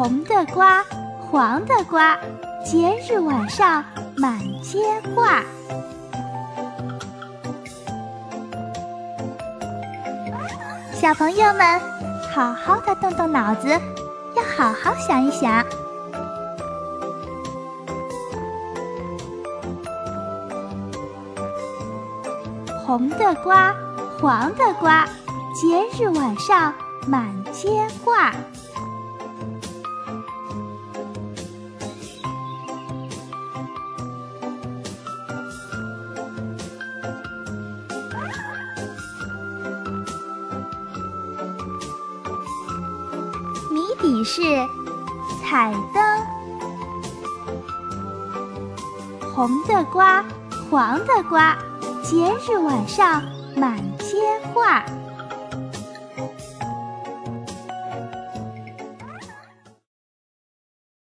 红的瓜，黄的瓜，节日晚上满街挂。小朋友们，好好的动动脑子，要好好想一想。红的瓜，黄的瓜，节日晚上满街挂。谜底是彩灯。红的瓜，黄的瓜，节日晚上满街挂。